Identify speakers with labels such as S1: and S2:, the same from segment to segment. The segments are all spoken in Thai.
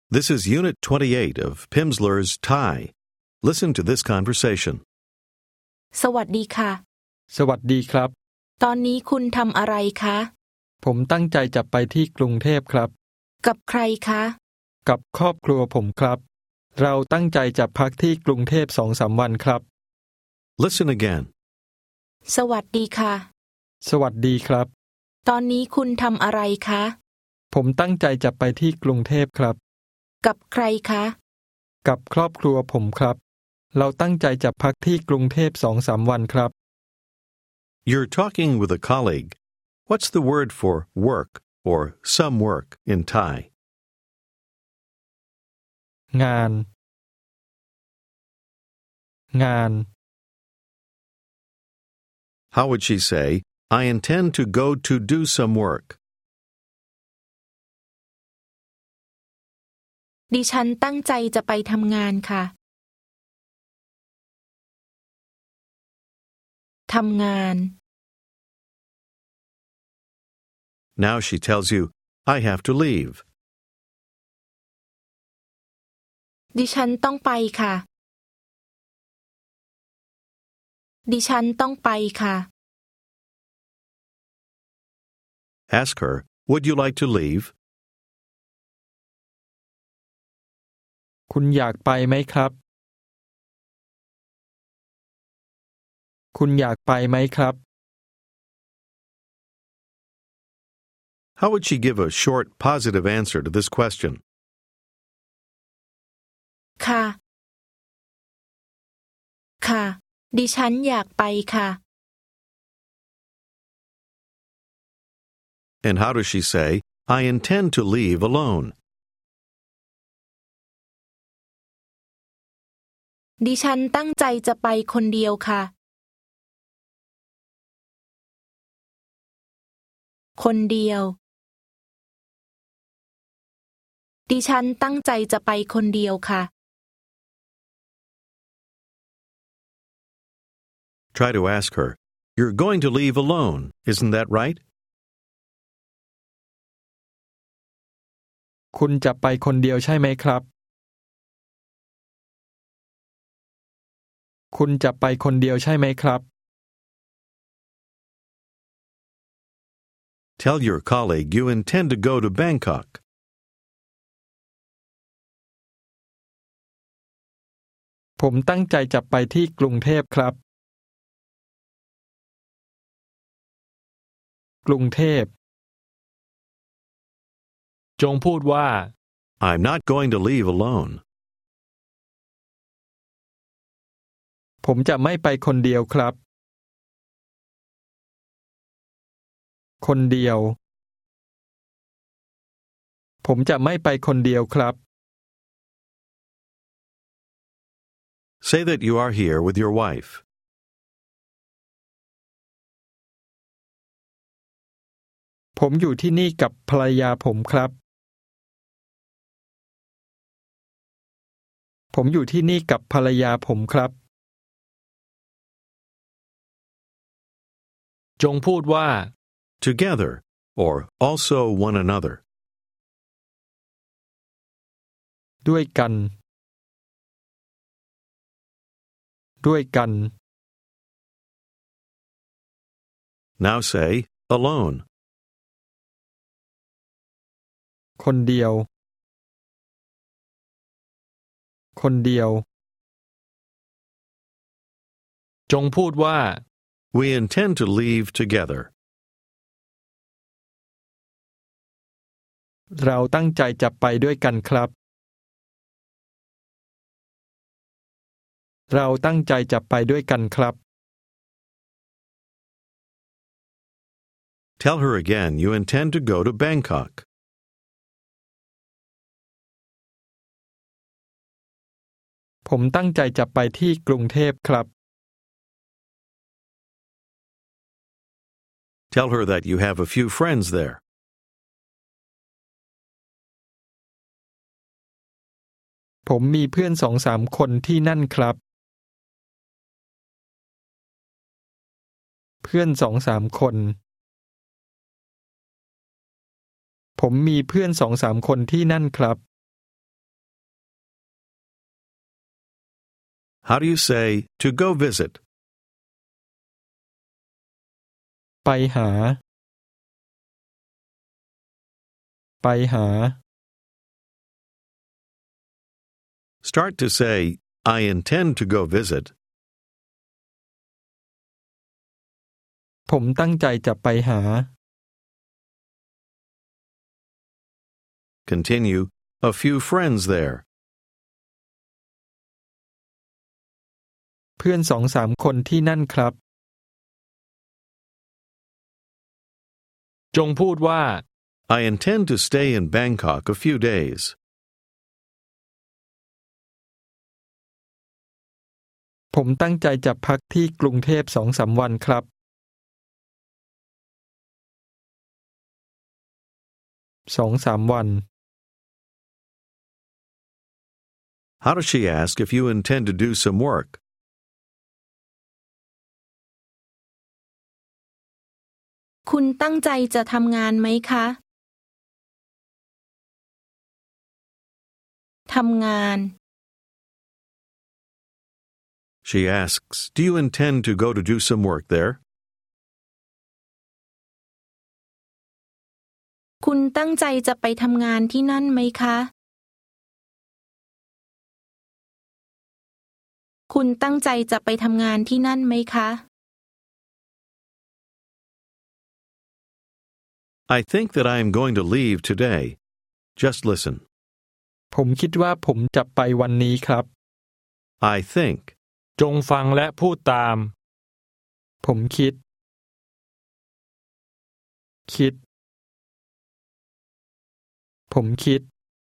S1: This is Unit 28 of Pimsleur's Thai. Listen to this conversation.
S2: สวัสดีค่ะ
S3: สวัสดีครับ
S2: ตอนนี้คุณทำอะไรคะ
S3: ผมตั้งใจจะไปที่กรุงเทพครับ
S2: กับใครคะ
S3: กับครอบครัวผมครับเราตั้งใจจะพักที่กรุงเทพ 2-3 วันครับ
S1: Listen again.
S2: สวัสดีค่ะ
S3: สวัสดีครับ
S2: ตอนนี้คุณทำอะไรคะ
S3: ผมตั้งใจจะไปที่กรุงเทพครับ
S2: กับใครคะ
S3: กับครอบครัวผมครับเราตั้งใจจะพักที่กรุงเทพ 2-3 วันครับ
S1: You're talking with a colleague. What's the word for work or some work in Thai?
S3: งาน
S1: How would she say, I intend to go to do some work?
S2: ดิฉันตั้งใจจะไปทำงานค่ะทำงาน
S1: Now she tells you, I have to leave.
S2: ดิฉันต้องไปค่ะดิฉันต้องไปค่ะ
S1: Ask her, would you like to leave?
S3: คุณอยากไปไหมครับคุณอยากไปไหมครับ
S1: How would she give a short, positive answer to this question?
S2: ค่ะค่ะดิฉันอยากไปค่ะ
S1: And how does she say, I intend to leave alone?
S2: ดิฉันตั้งใจจะไปคนเดียวค่ะคนเดียวดิฉันตั้งใจจะไปคนเดียวค่ะ
S1: Try to ask her, you're going to leave alone, isn't that right?
S3: คุณจะไปคนเดียวใช่ไหมครับคุณจะไปคนเดียวใช่ไหมครับ
S1: Tell your colleague you intend to go to Bangkok.
S3: ผมตั้งใจจะไปที่กรุงเทพครับกรุงเทพจงพูดว่า
S1: I'm not going to leave alone.
S3: ผมจะไม่ไปคนเดียวครับคนเดียวผมจะไม่ไปคนเดียวครับ
S1: Say that you are here with your wife.
S3: ผมอยู่ที่นี่กับภรรยาผมครับผมอยู่ที่นี่กับภรรยาผมครับจงพูดว่า
S1: Together, or also one another.
S3: ด้วยกันด้วยกัน
S1: Now say, alone.
S3: คนเดียวคนเดียวจงพูดว่า
S1: We intend to leave together.
S3: เราตั้งใจจะไปด้วยกันครับเราตั้งใจจะไปด้วยกันครับ
S1: Tell her again you intend to go to Bangkok.
S3: ผมตั้งใจจะไปที่กรุงเทพครับ
S1: Tell her that you have a few friends there.
S3: ผมมีเพื่อน 2-3 คนที่นั่นครับเพื่อน 2-3 คนผมมีเพื่อน 2-3 คนที่นั่นครับ
S1: How do you say to go visit?
S3: ไปหาไปหา
S1: Start to say, I intend to go visit.
S3: ผมตั้งใจจะไปหา
S1: Continue, a few friends there.
S3: เพื่อน2-3 คนที่นั่นครับ
S4: จงพูดว่า
S1: I intend to stay in Bangkok a few days.
S3: ผมตั้งใจจะพักที่กรุงเทพ2-3 วันครับ 2-3 วัน
S1: How does she ask if you intend to do some work?
S2: คุณตั้งใจจะทำงานไหมคะทำงาน
S1: She asks, do you intend to go to do some work there?
S2: คุณตั้งใจจะไปทำงานที่นั่นไหมคะคุณตั้งใจจะไปทำงานที่นั่นไหมคะ
S1: I think that I am going to leave today. Just listen.
S3: ผมคิดว่าผมจะไปวันนี้ครับ
S1: I think.
S4: จงฟังและพูดตาม
S3: ผมคิด คิด ผมคิด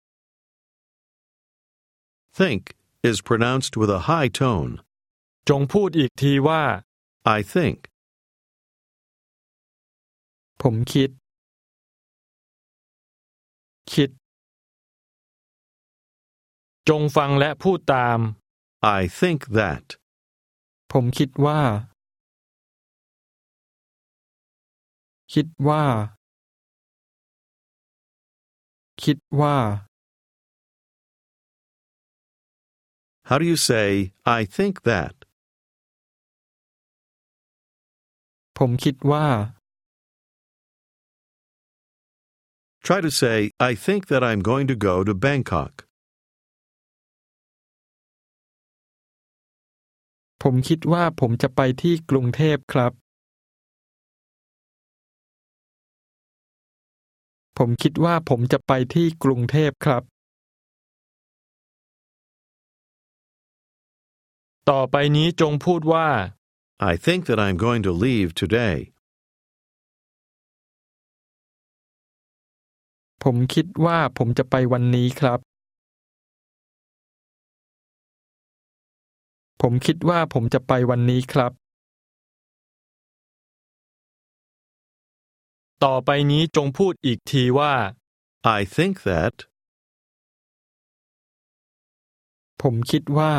S1: Think is pronounced with a high tone.
S4: จงพูดอีกทีว่า
S1: I think.
S3: ผมคิด คิด
S4: จงฟังและพูดตาม
S1: I think that.
S3: ผมคิดว่า คิดว่า คิดว่า
S1: How do you say, I think that?
S3: ผมคิดว่า
S1: Try to say, I think that I'm going to go to Bangkok.
S3: ผมคิดว่าผมจะไปที่กรุงเทพครับ ผมคิดว่าผมจะไปที่กรุงเทพครับ
S4: ต่อไปนี้จงพูดว่า
S1: I think that I'm going to leave today.
S3: ผมคิดว่าผมจะไปวันนี้ครับ ผมคิดว่าผมจะไปวันนี้ครับ
S4: ต่อไปนี้จงพูดอีกทีว่า
S1: I think that.
S3: ผมคิดว่า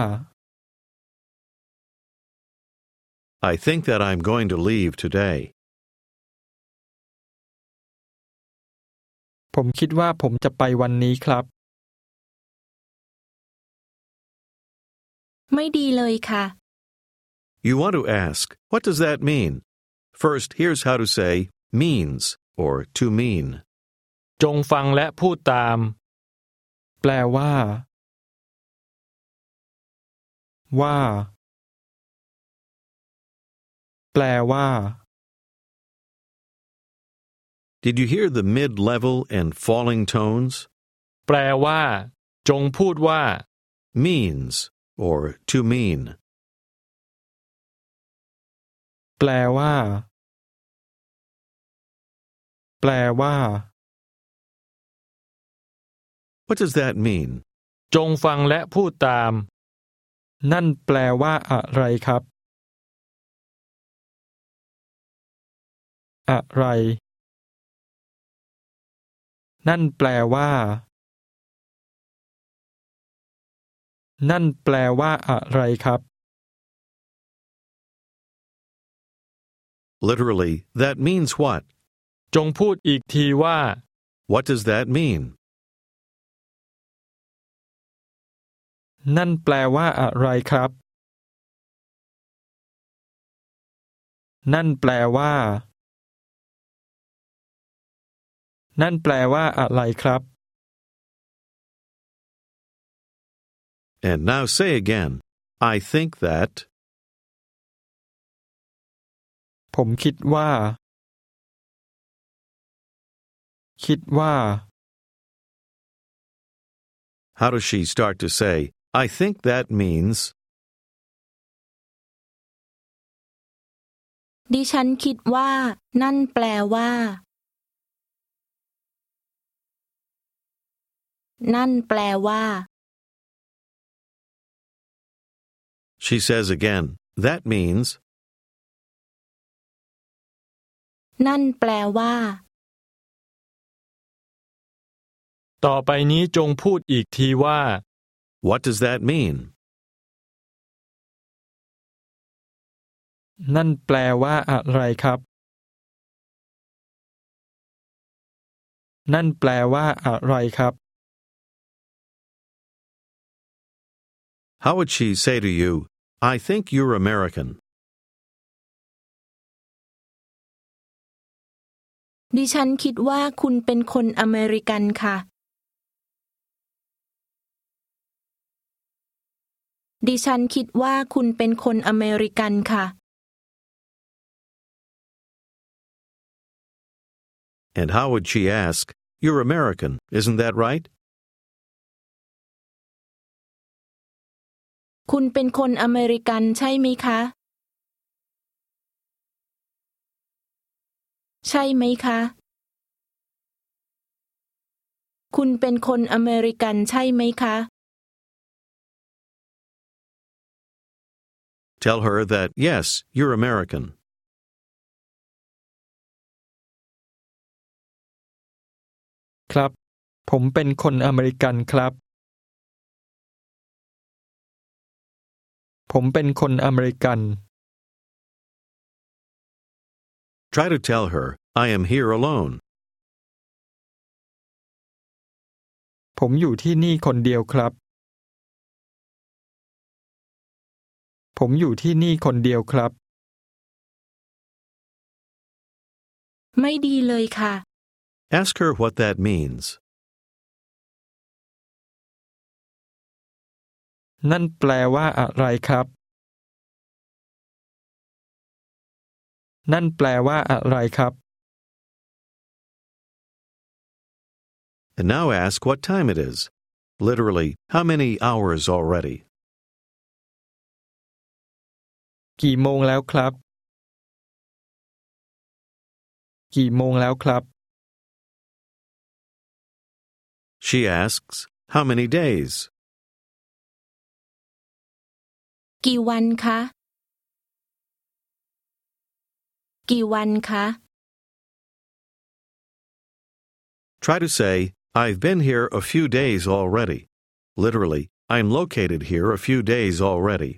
S1: I think that I'm going to leave today.
S3: ผมคิดว่าผมจะไปวันนี้ครับ
S2: ไม่ดีเลยค่ะ
S1: You want to ask, what does that mean? First, here's how to say means or to mean.
S4: จงฟังและพูดตาม
S3: แปลว่า ว่า แปลว่า
S1: Did you hear the mid-level and falling tones?
S4: แปลว่า จงพูดว่า
S1: Means or to mean.
S3: แปลว่า แปลว่า
S1: What does that mean?
S4: จงฟังและพูดตาม
S3: นั่นแปลว่าอะไรครับ อะไร นั่นแปลว่า นั่นแปลว่าอะไรครับ
S1: Literally, that means what?
S4: จงพูดอีกทีว่า
S1: What does that mean?
S3: นั่นแปลว่าอะไรครับนั่นแปลว่าอะไรครับ
S1: And now say again, I think that.
S3: ผมคิดว่า
S1: How does she start to say, I think that means?
S2: ดิฉันคิดว่านั่นแปลว่านั่นแปลว่า
S1: She says again, that means.
S2: นั่นแปลว่า
S4: ต่อไปนี้จงพูดอีกทีว่า
S1: What does that mean?
S3: นั่นแปลว่าอะไรครับ นั่นแปลว่าอะไรครับ
S1: How would she say to you, I think you're American?
S2: ดิฉันคิดว่าคุณเป็นคนอเมริกันค่ะดิฉันคิดว่าคุณเป็นคนอเมริกันค่ะ
S1: And how would she ask, You're American, isn't that right?
S2: คุณเป็นคนอเมริกันใช่ไหมคะใช่ไหมคะคุณเป็นคนอเมริกันใช่ไหมคะ
S1: Tell her that, yes, you're American.
S3: ครับ ผมเป็นคนอเมริกันครับ ผมเป็นคนอเมริกัน
S1: Try to tell her, I am here alone.
S3: ผมอยู่ที่นี่คนเดียวครับ ผมอยู่ที่นี่คนเดียวครับ
S2: ไม่ดีเลยค่ะ
S1: Ask her what that means.
S3: นั่นแปลว่าอะไรครับ นั่นแปลว่าอะไรครับ
S1: And now ask what time it is. Literally, how many hours already?
S3: กี่โมงแล้วครับ กี่โมงแล้วครับ
S1: She asks, how many days?
S2: กี่วันคะกี่วันคะ
S1: Try to say, I've been here a few days already. Literally, I'm located here a few days already.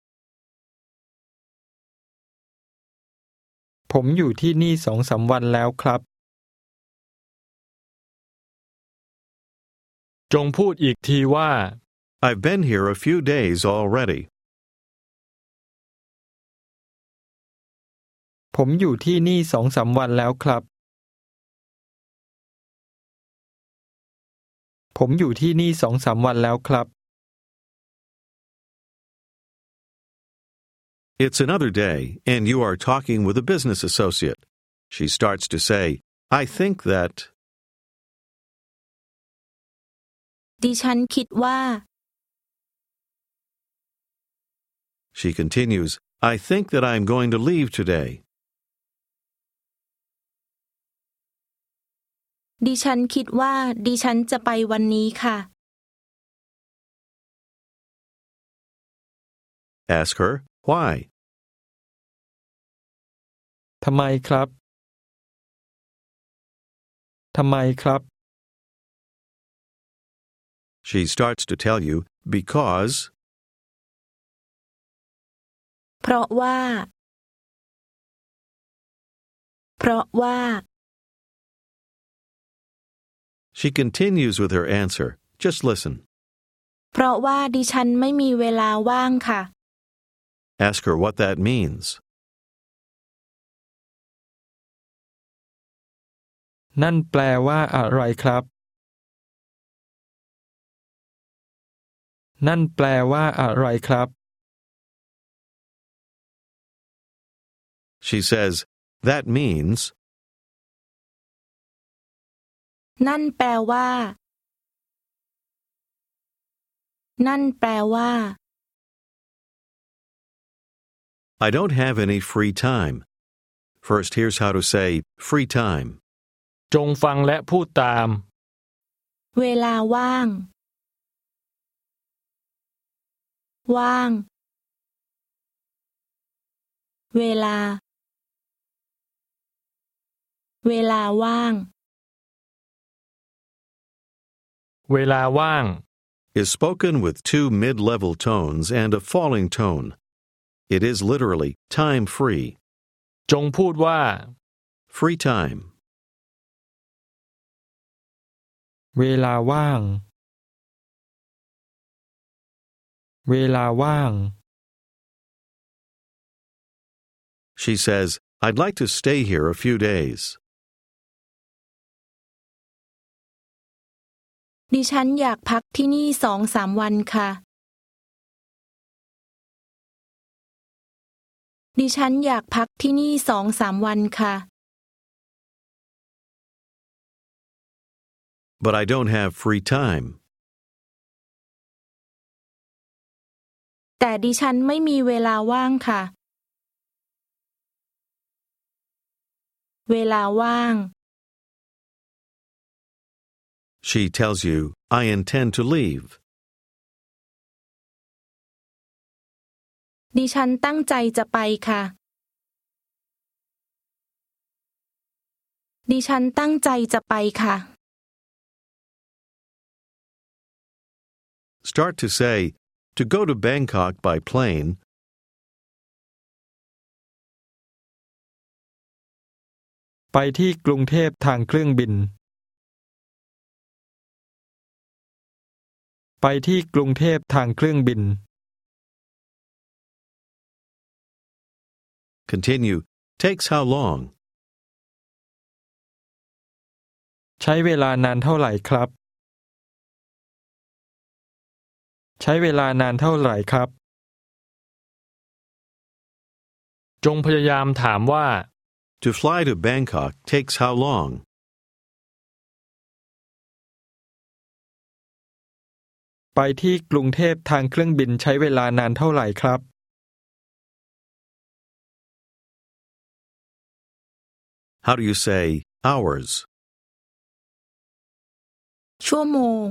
S3: ผมอยู่ที่นี่2-3 วันแล้วครับ
S4: จงพูดอีกทีว่า
S1: I've been here a few days already.
S3: ผมอยู่ที่นี่2-3 วันแล้วครับ ผมอยู่ที่นี่2-3 วันแล้วครับ
S1: It's another day, and you are talking with a business associate. She starts to say, I think that.
S2: ดิฉันคิดว่า
S1: She continues, I think that I'm going to leave today.
S2: ดิฉันคิดว่าดิฉันจะไปวันนี้ค่ะ
S1: Ask her, why?
S3: ทำไมครับ ทำไมครับ
S1: She starts to tell you, because.
S2: เพราะว่า เพราะว่า
S1: She continues with her answer. Just listen.
S2: เพราะว่าดิฉันไม่มีเวลาว่างค่ะ
S1: Ask her what that means.
S3: นั่นแปลว่าอะไรครับนั่นแปลว่าอะไรครับ
S1: She says, that means,
S2: นั่นแปลว่านั่นแปลว่า
S1: I don't have any free time. First, here's how to say free time.
S4: จงฟังและพูดตาม
S2: เวลาว่างว่างเวลาว่าง
S4: เวลาว่าง
S1: Is spoken with two mid-level tones and a falling tone. It is literally time free.
S4: จงพูดว่า
S1: Free time.
S3: เวลาว่างเวลาว่าง
S1: She says, I'd like to stay here a few days.
S2: ดิฉันอยากพักที่นี่2-3 วันค่ะดิฉันอยากพักที่นี่2-3 วันค่ะ
S1: But I don't have free time.
S2: แต่ดิฉันไม่มีเวลาว่างค่ะเวลาว่าง
S1: She tells you, I intend to leave.
S2: ดิฉันตั้งใจจะไปค่ะดิฉันตั้งใจจะไปค่ะ
S1: Start to say, to go to Bangkok by plane,
S3: ไปที่กรุงเทพทางเครื่องบินไปที่กรุงเทพทางเครื่องบิน
S1: continue, takes how long?
S3: ใช้เวลานานเท่าไหร่ครับใช้เวลานานเท่าไหร่ครับ
S4: จงพยายามถามว่า
S1: To fly to Bangkok takes how long?
S3: ไปที่กรุงเทพทางเครื่องบินใช้เวลานานเท่าไหร่ครับ
S1: How do you say hours?
S2: ชั่วโมง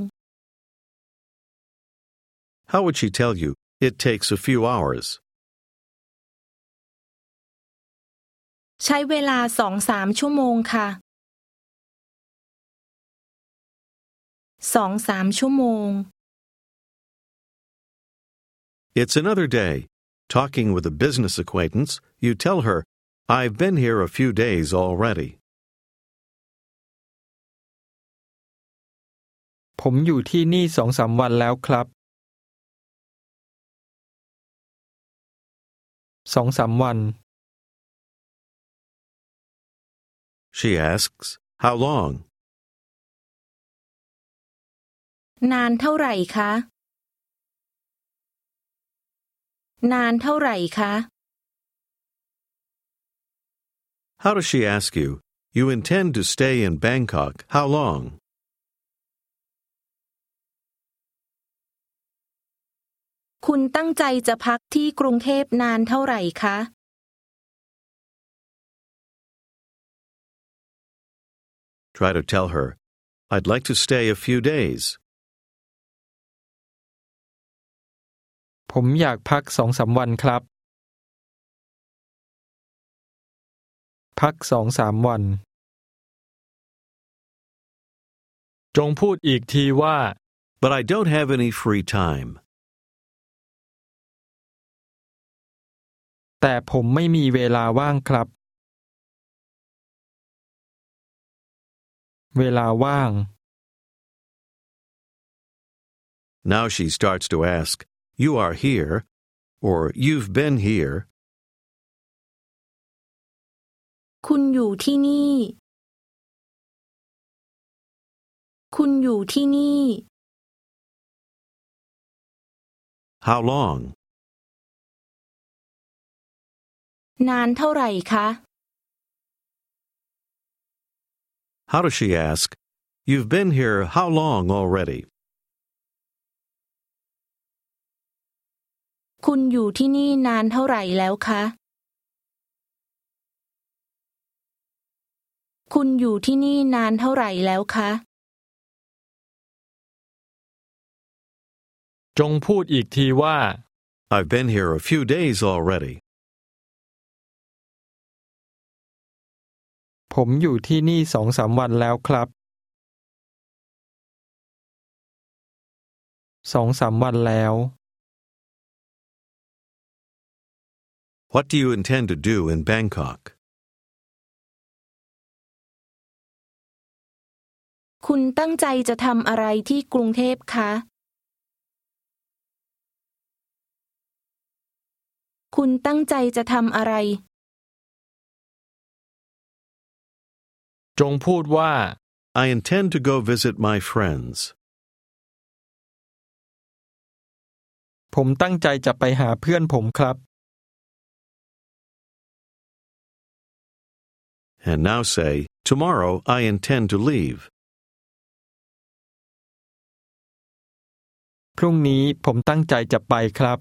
S1: How would she tell you, it takes a few hours?
S2: ใช้เวลา2-3 ชั่วโมงค่ะ2-3 ชั่วโมง
S1: It's another day. Talking with a business acquaintance, you tell her, I've been here a few days already.
S3: ผมอยู่ที่นี่2-3 วันแล้วครับ2-3 วัน
S1: She asks, how long?
S2: นานเท่าไหร่คะนานเท่าไหร่คะ
S1: How does she ask you, you intend to stay in Bangkok, how long?
S2: คุณตั้งใจจะพักที่กรุงเทพนานเท่าไหร่คะ
S1: Try to tell her, I'd like to stay a few days.
S3: ผมอยากพัก2-3 วันครับพัก2-3 วัน
S4: จงพูดอีกทีว่า
S1: But I don't have any free time.
S3: แต่ผมไม่มีเวลาว่างครับเวลาว่าง
S1: Now she starts to ask, you are here, or you've been here.
S2: คุณอยู่ที่นี่คุณอยู่ที่นี่
S1: How long?
S2: นานเท่าไหร่คะ
S1: How does she ask? You've been here how long already?
S2: คุณอยู่ที่นี่นานเท่าไหร่แล้วคะ คุณอยู่ที่นี่นานเท่าไหร่แล้วคะ
S4: จงพูดอีกทีว่า
S1: I've been here a few days already.
S3: ผมอยู่ที่นี่2-3 วันแล้วครับ2-3 วันแล้ว
S1: What do you intend to do in Bangkok?
S2: คุณตั้งใจจะทำอะไรที่กรุงเทพคะ คุณตั้งใจจะทำอะไร
S4: จงพูดว่า
S1: I intend to go visit my friends.
S3: ผมตั้งใจจะไปหาเพื่อนผมครับ
S1: And now say, tomorrow I intend to leave.
S3: พรุ่งนี้ผมตั้งใจจะไปครับ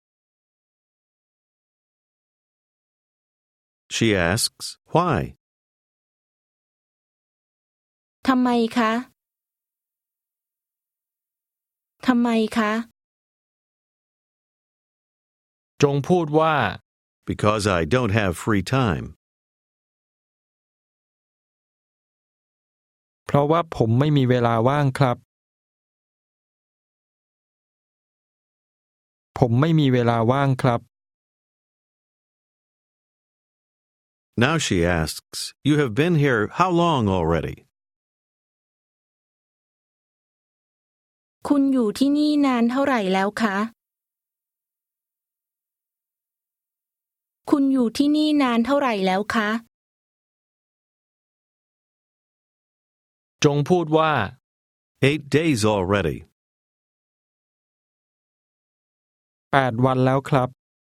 S1: She asks, why?
S2: ทำไมคะ ทำไมคะ
S4: จงพูดว่า
S1: Because I don't have free time.
S3: เพราะว่าผมไม่มีเวลาว่างครับ ผมไม่มีเวลาว่างครับ
S1: Now she asks, you have been here how long already?
S2: คุณอยู่ที่นี่นานเท่าไหร่แล้วคะ คุณอยู่ที่นี่นานเท่าไหร่แล้วคะ
S4: จงพูดว่า
S1: 8 days already.
S3: 8 วันแล้วครับ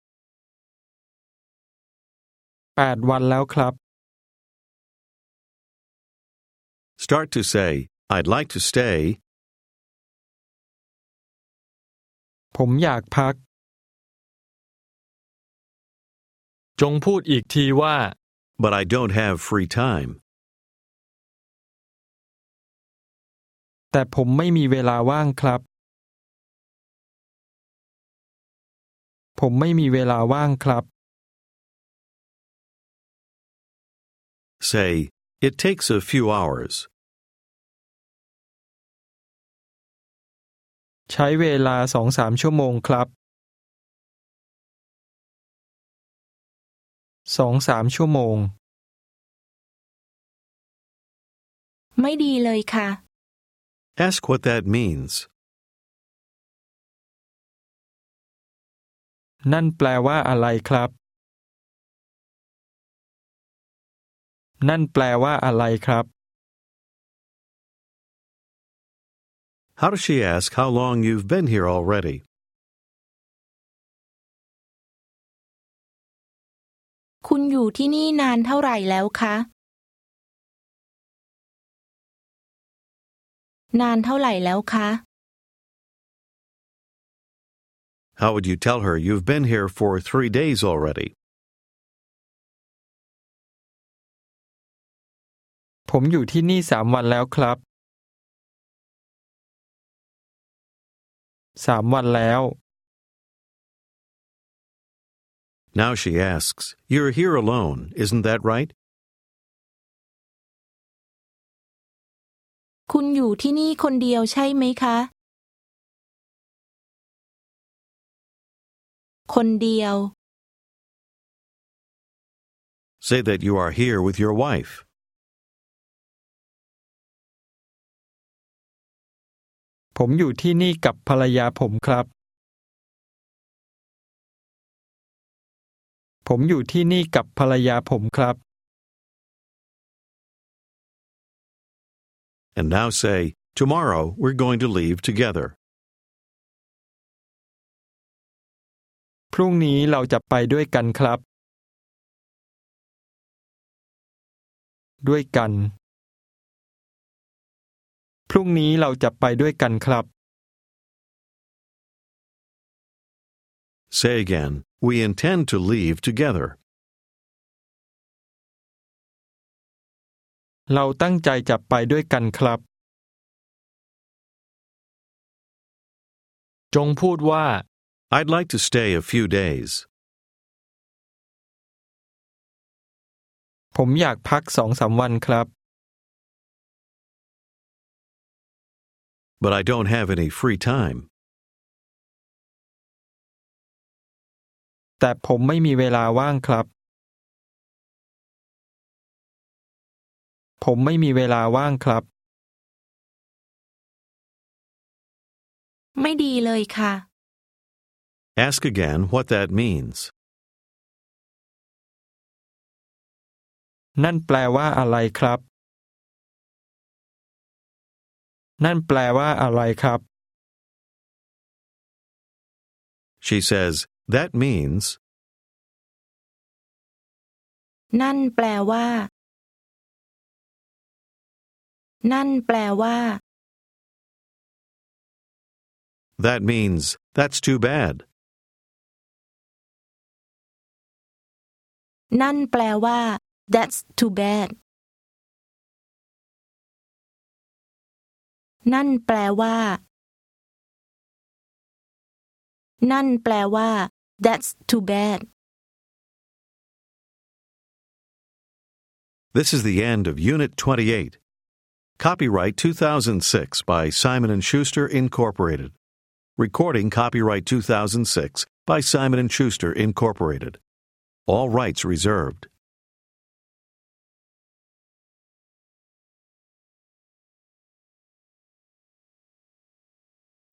S3: 8 วันแล้วครับ
S1: Start to say, I'd like to stay.
S3: ผมอยากพัก
S4: จงพูดอีกทีว่า
S1: But I don't have free time.
S3: แต่ผมไม่มีเวลาว่างครับ ผมไม่มีเวลาว่างครับ
S1: Say, it takes a few hours.
S3: ใช้เวลา 2-3 ชั่วโมงครับ 2-3 ชั่วโมง
S2: ไม่ดีเลยค่ะ
S1: Ask what that means.
S3: นั่นแปลว่าอะไรครับ นั่นแปลว่าอะไรครับ
S1: How does she ask how long you've been here already?
S2: คุณอยู่ที่นี่นานเท่าไหร่แล้วคะ นานเท่าไหร่แล้วคะ
S1: How would you tell her you've been here for 3 days already?
S3: ผมอยู่ที่นี่3 วันแล้วครับ3 วันแล้ว
S1: Now she asks, you're here alone, isn't that right?
S2: คุณอยู่ที่นี่คนเดียวใช่ไหมคะ คนเดียว
S1: Say that you are here with your wife.
S3: ผมอยู่ที่นี่กับภรรยาผมครับ ผมอยู่ที่นี่กับภรรยาผมครับ
S1: And now say, Tomorrow, we're going to leave together.
S3: พรุ่งนี้เราจะไปด้วยกันครับ ด้วยกัน พรุ่งนี้เราจะไปด้วยกันครับ
S1: Say again, we intend to leave together.
S3: เราตั้งใจจะไปด้วยกันครับ
S4: จงพูดว่า
S1: I'd like to stay a few days.
S3: ผมอยากพัก2-3 วันครับ
S1: But I don't have any free time.
S3: แต่ผมไม่มีเวลาว่างครับ ผมไม่มีเวลาว่างครับ
S2: ไม่ดีเลยค่ะ
S1: Ask again what that means.
S3: นั่นแปลว่าอะไรครับ นั่นแปลว่าอะไรครับ
S1: She says, that means,
S2: นั่นแปลว่า นั่นแปลว่า
S1: that means, that's too bad.
S2: นั่นแปลว่า that's too bad นั่นแปลว่า นั่นแปลว่า that's too bad
S1: This is the end of Unit 28. Copyright 2006 by Simon & Schuster, Incorporated. Recording copyright 2006 by Simon & Schuster, Incorporated. All rights reserved.